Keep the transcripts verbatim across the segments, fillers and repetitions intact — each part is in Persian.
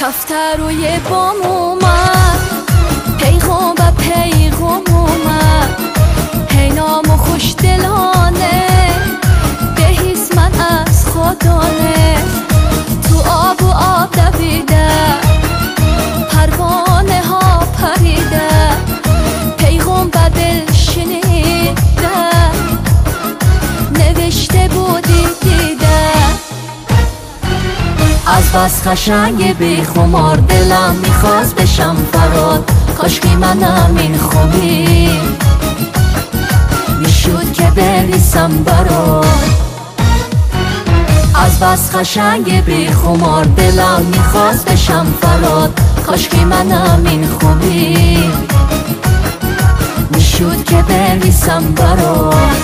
کفتر روی بام اومد، پیغام و پیغام اومد، هی نام و خوش دلانه بهیست من از خدانه. تو آب و آب دویده، پروانه ها پریده، پیغام و دل شنیده، نوشته بودی دیده. از بس قشنگ بی خمار دلم میخواست بشم فراد، کاشکی منم این خوبی میشد که بریسم برات. از بس قشنگ بی خمار دلم میخواست بشم فراد، کاشکی منم این خوبی میشد که بریسم برات.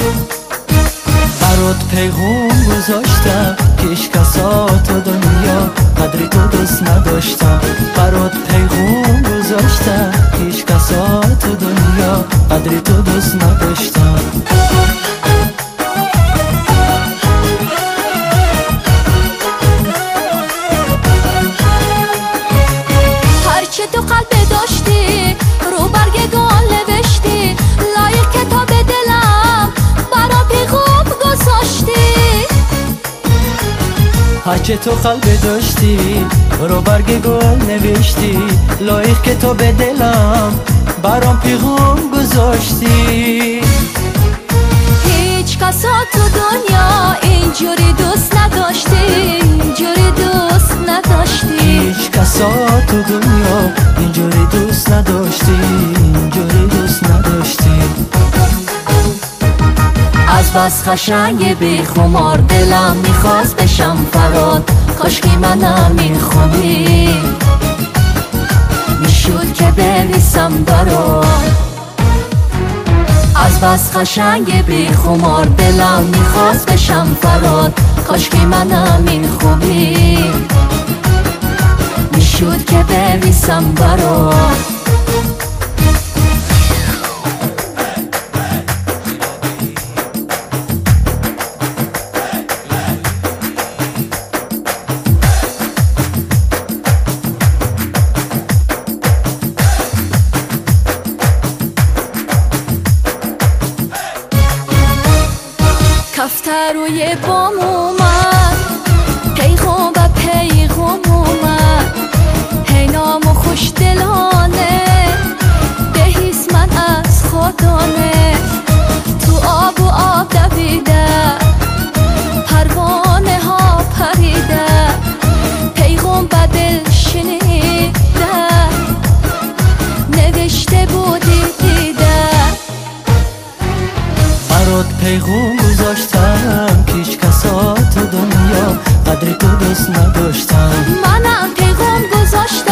برات پیغام گذاشتم که هیچ کسا تو دنیا قدری تو دوست نداشتم. برات پیغام گذاشتم که هیچ کسا تو دنیا قدری تو دوست نداشتم. هرچه تو قلب داشتی رو برگ گل نوشتی، لایق کتاب دلم برا پیغام گذاشتی. هرچه تو قلب داشتی رو برگ گل نوشتی، لایق کتاب دلم برام پیغام گذاشتی. هیچ کسا تو دنیا اینجوری دوست نداشتی، اینجوری دوست نداشتی. هیچ کسا تو دنیا اینجوری دوست نداشتی، اینجوری دوست نداشتی. از بس قشنگ بی خمار دلم میخواست بشم فراد، کاشکی منم این خوبی میشد که بریسم برات. از بس قشنگ بی خمار دلم میخواست بشم فراد، کاشکی منم این خوبی میشد که بریسم برات. کفتر روی بام اومد، پیغام و پیغام اومد، هی نام و خوش دلانه بهیست من از خدانه. تو آب و آب دویده، پروانه ها پریده، پیغام و دل شنیده، نوشته بودی دیده. برات پیغام گذاشتم که هیچ کسا تو دنیا قدری تو دوست نداشتم. منم پیغام گذاشتم